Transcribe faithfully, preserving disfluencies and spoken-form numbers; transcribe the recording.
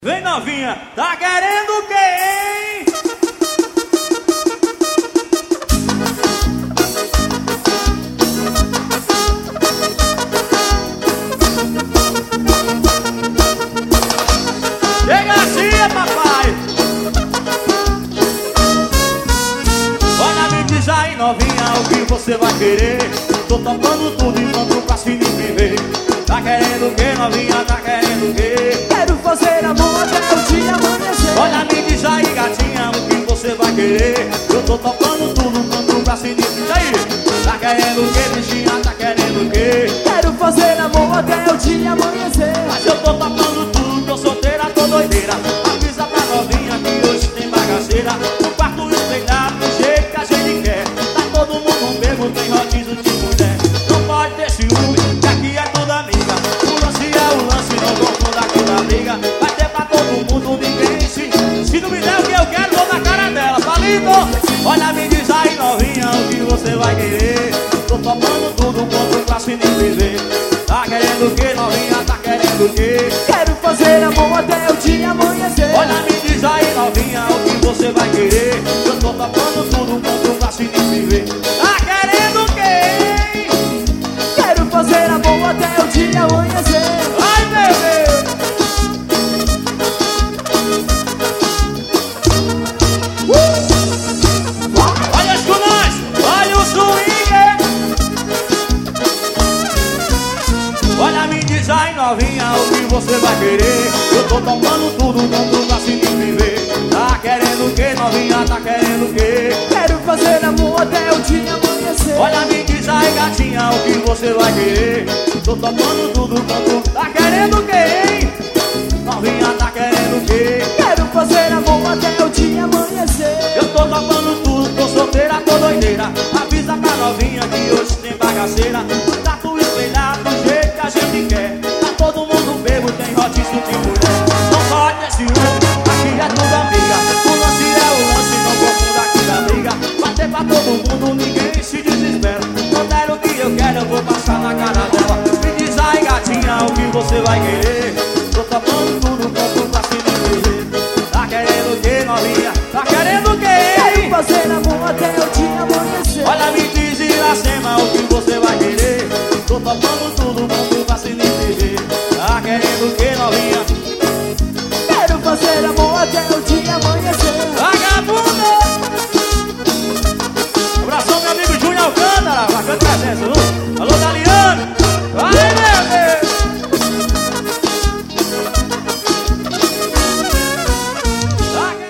Vem novinha, tá querendo quem? Chega assim, papai. Olha, me diz aí novinha, o que você vai querer? Tô topando tudo enquanto pra se ninguém ver. Tá querendo o que, novinha? Tá querendo o que? Quero fazer amor até o dia amanhecer. Olha, me diz aí, gatinha, o que você vai querer? Eu tô topando tudo, quanto pra se diz aí. Tá querendo o que, bichinha? Tá querendo o que? Quero fazer amor até o dia amanhecer. Mas eu tô topando tudo, tô solteira, tô doideira. Avisa pra novinha que hoje tem bagaceira. No quarto espelhado, do jeito que a gente quer. Tá todo mundo mesmo, tem rodízio de mulher. Não pode ter ciúme, que aqui é tudo amiga. O lance é o lance, não confunda aqui da briga. Vai ter pra todo mundo, ninguém se... Se não me der o que eu quero, vou na cara dela, palito. Olha, me diz aí novinha, o que você vai querer? Tô topando tudo, quanto pra se ninguém ver. Tá querendo o que, novinha? Tá querendo o que? Quero fazer amor até o dia amanhecer. Olha, me diz aí novinha, o que você vai querer? Eu tô topando tudo, quanto pra se ninguém ver. Tá querendo quem? Quero fazer amor até o dia amanhecer. Ai, bebê! Olha os cunãs, olha o swing. Olha, me diz aí novinha, o que você vai querer? Eu tô tomando tudo, quanto pra se viver. Tá querendo o que, novinha? Tá querendo o que? Quero fazer amor até o dia amanhecer. Olha, me diz aí gatinha, o que você vai querer? Tô tomando tudo, quanto tá querendo quem? Novinha, tá querendo o que? Quero fazer amor até o dia amanhecer. Eu tô topando tudo, tô solteira, tô doideira. Avisa pra novinha que hoje tem bagaceira. Tá tudo espelhado do jeito que a gente quer. Tá todo mundo bebo, tem rodízio de mulher. Não pode ter ciúme, aqui é tudo amiga. O lance é o lance, não confunda aqui da briga. Bater pra todo mundo, ninguém se desespera. Não der o que eu quero, eu vou passar na cara dela. Me diz aí gatinha, o que você vai querer? Tô topando tudo, quanto pra se dizer. Tá querendo o que, novinha? Tá querendo o que? Quero fazer amor até o dia amanhecer. Olha, me diz Iracema, o que você vai querer? Tô topando tudo.